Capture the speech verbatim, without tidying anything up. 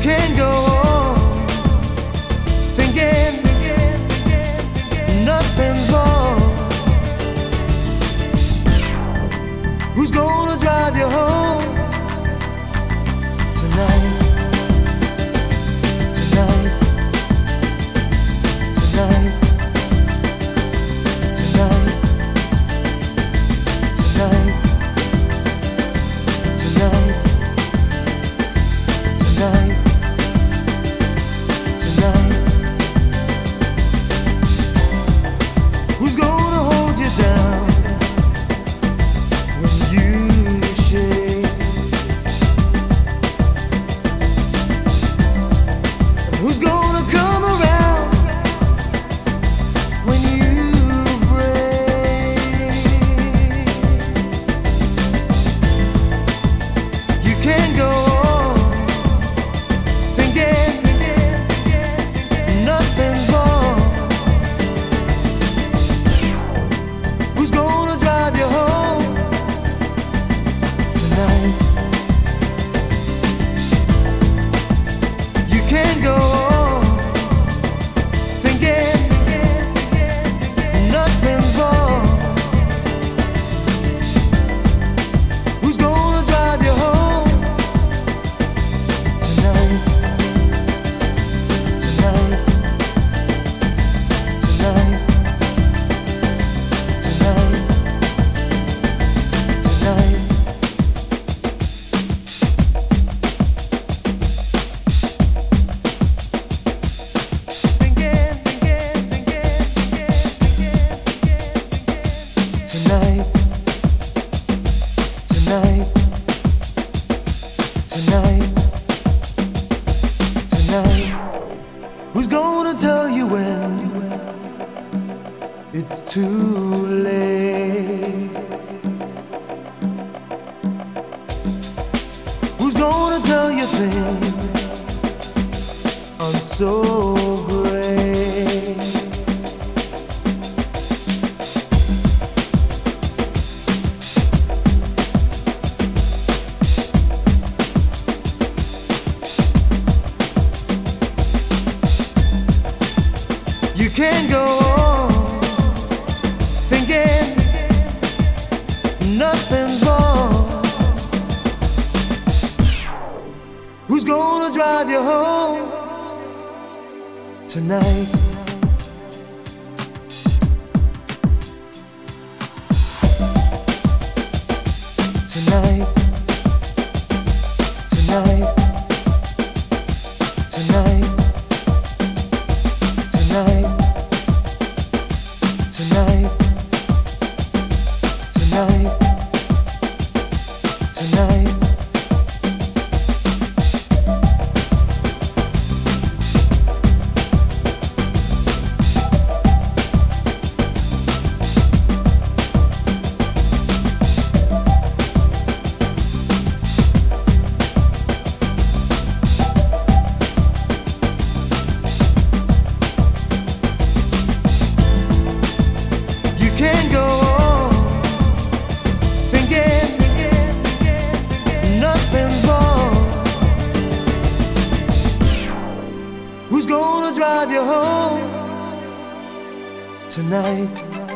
can't go on thinking nothing's wrong. Who's gonna drive you home tonight? Tonight, tonight, tonight, tonight, tonight, tonight, tonight. Who's gonna hold you down when you shake? Who's gonna come around when you break? You can't go on thinking nothing's wrong. Who's gonna drive you home tonight? You can't go on thinking nothing's wrong. Who's gonna drive you home tonight? Tonight, tonight, tonight, tonight. Thinking, thinking, thinking, thinking, tonight, tonight, tonight, tonight. Who's gonna tell you when it's too late? Who's gonna tell you things aren't so great? You can't go on thinking nothing's wrong. Who's gonna drive you home tonight? Tonight, tonight, tonight, tonight, tonight, tonight, tonight. You can't go on thinking nothing's wrong. Who's gonna drive you home tonight?